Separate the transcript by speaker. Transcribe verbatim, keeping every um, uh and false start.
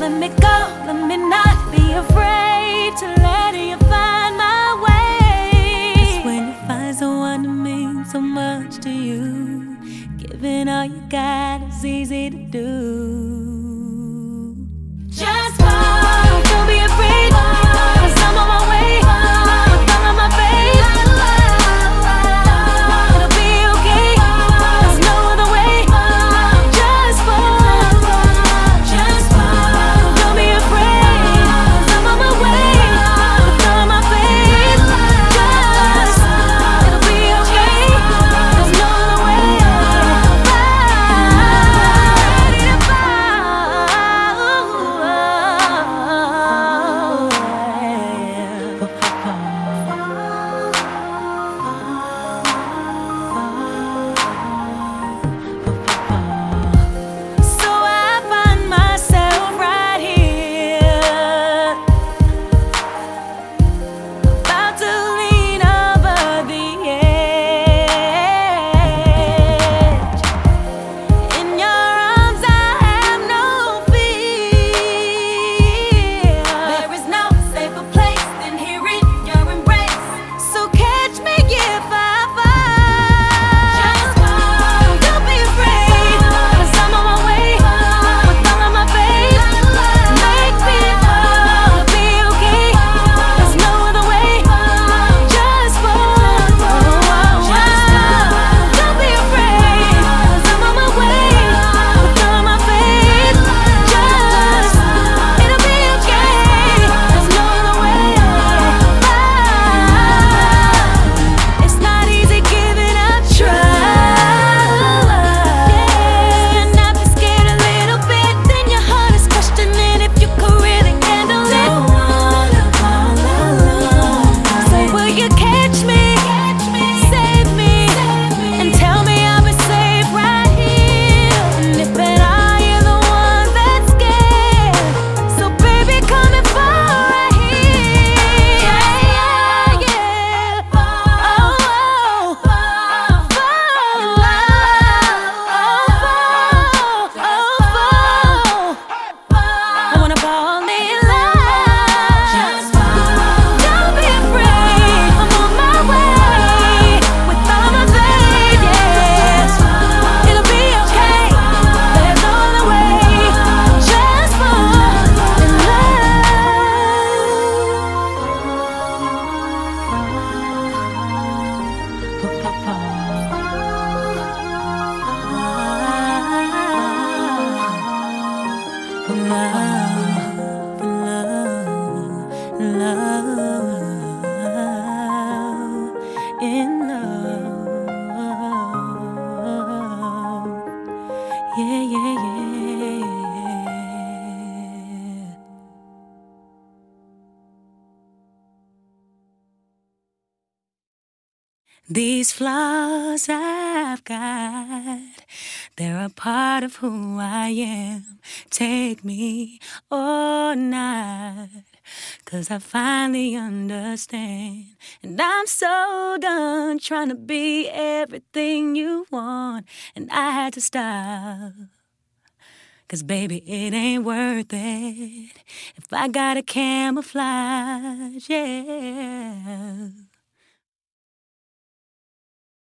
Speaker 1: let me go, let me not be afraid to let you find my way. 'Cause when you find someone that means so much to you, giving all you got is easy to do. Just fall, don't be afraid, 'cause I'm on my way, with all of my faith. It'll be okay, there's no other way. Just fall, just fall, don't be afraid, 'cause I'm on my way, with all of my faith. Just, it'll be okay, there's no other way. Ready to So I find myself right here, about to lean over the edge. In your arms I have no fear. There is no safer place than here in your embrace. So catch me if I fall. Just fall, don't be afraid, 'cause I'm on my way, with all of my faith. Make me fall, it'll be okay, there's no other way. Just fall, just fall, don't be afraid, 'cause I'm on my way, with all of my faith. Just, it'll be okay, there's no other way. It's not easy giving up trust. And not be scared a little bit, then your heart is questioning if you could really handle it. So will you catch me, save me, and tell me I'll be safe right here? And if at all you're the one that's scared, so baby come and fall right here. Yeah, yeah, yeah. Oh, fall, fall in love. Oh, fall, oh, fall. I wanna fall in love. Just fall, don't be afraid, I'm on my way, with all my faith, yeah. It'll be okay, there's no other way. Just fall in Yeah, yeah, yeah. These flaws I've got, they're a part of who I am. Take me or not, 'cause I finally understand. And I'm so done trying to be everything you want, and I had to stop. 'Cause baby, it ain't worth it if I gotta camouflage, yeah.